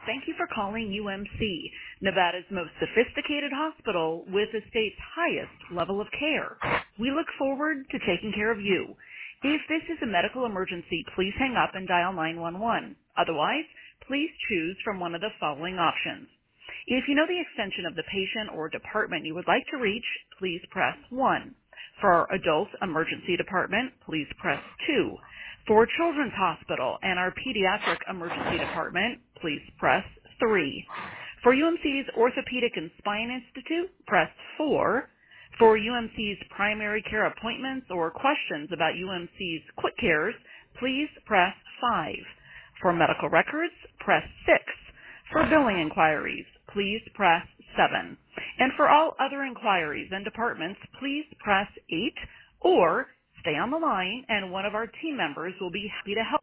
Thank you for calling UMC, Nevada's most sophisticated hospital with the state's highest level of care. We look forward to taking care of you. If this is a medical emergency, please hang up and dial 911. Otherwise, please choose from one of the following options. If you know the extension of the patient or department you would like to reach, please press 1. For our adult emergency department, please press 2. For Children's Hospital and our Pediatric Emergency Department, please press 3. For UMC's Orthopedic and Spine Institute, press 4. For UMC's primary care appointments or questions about UMC's Quick Cares, please press 5. For medical records, press 6. For billing inquiries, please press 7. And for all other inquiries and departments, please press 8 or stay on the line and one of our team members will be happy to help.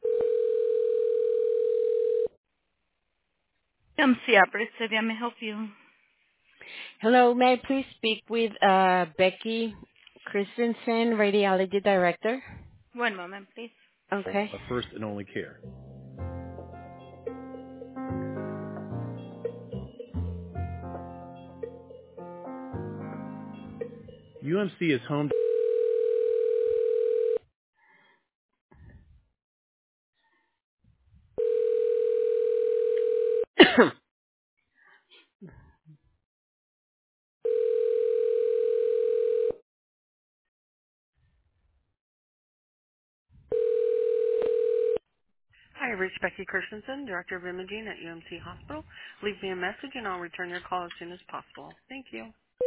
UMC operator, Sylvia, may I help you? Hello, may I please speak with Becky Christensen, Radiology Director? One moment, please. Okay. A first and only care. UMC is home to Hi, reached Becky Christensen, Director of Imaging at UMC Hospital. Leave me a message and I'll return your call as soon as possible. Thank you.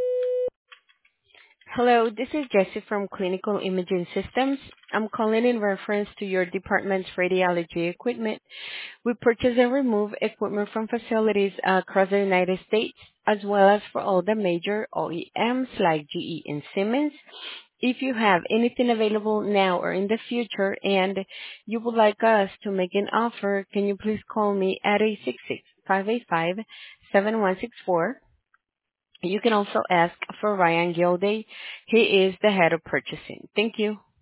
Hello, this is Jessie from Clinical Imaging Systems. I'm calling in reference to your department's radiology equipment. We purchase and remove equipment from facilities across the United States, as well as for all the major OEMs like GE and Siemens. If you have anything available now or in the future and you would like us to make an offer, can you please call me at 866-585-7164. You can also ask for Ryan Gilday. He is the head of purchasing. Thank you.